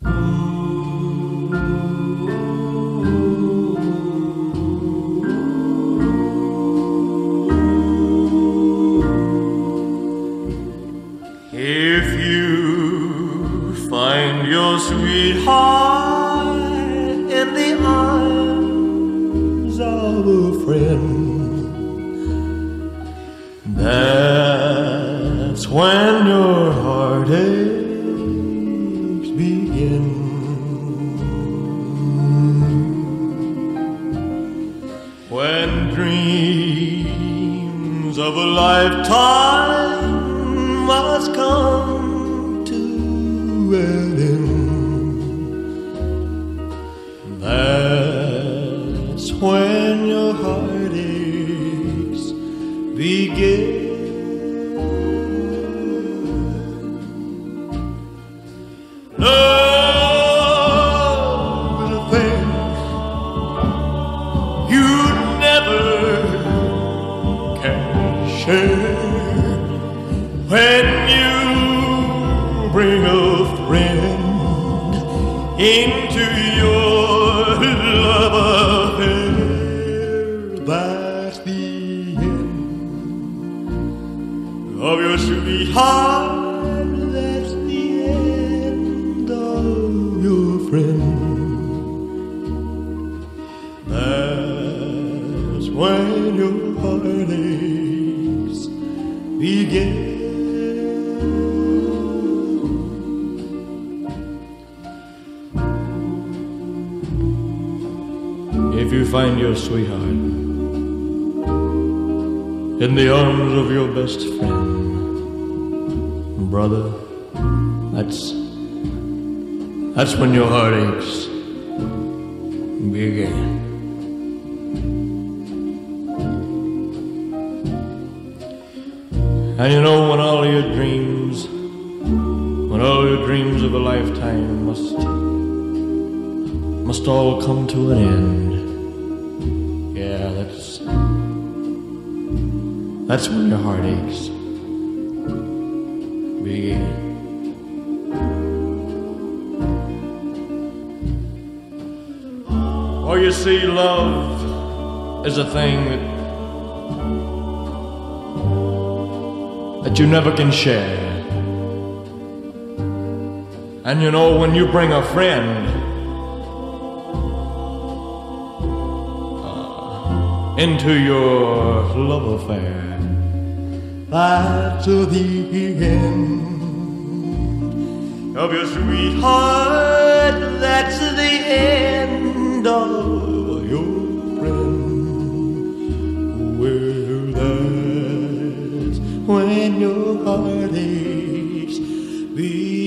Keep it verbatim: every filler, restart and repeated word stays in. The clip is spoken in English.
If you find your sweetheart in the arms of a friend, that's when your heartaches begin. When dreams of a lifetime must come to an end, that's when your heartaches begin. Love is a thing you never can share. When you bring a friend into your love affair, that's the end of your sweetheart. That's the end of your friend. That's when your heartaches begin. If you find your sweetheart in the arms of your best friend, brother, that's that's when your heartaches begin. And you know, when all your dreams, when all your dreams of a lifetime must must all come to an end, yeah, that's that's when your heartaches begin. Oh, you see, love is a thing that that you never can share. And you know, when you bring a friend uh, into your love affair, that's the end of your sweetheart. That's the end of your friend. Well, that's when your heartaches begin.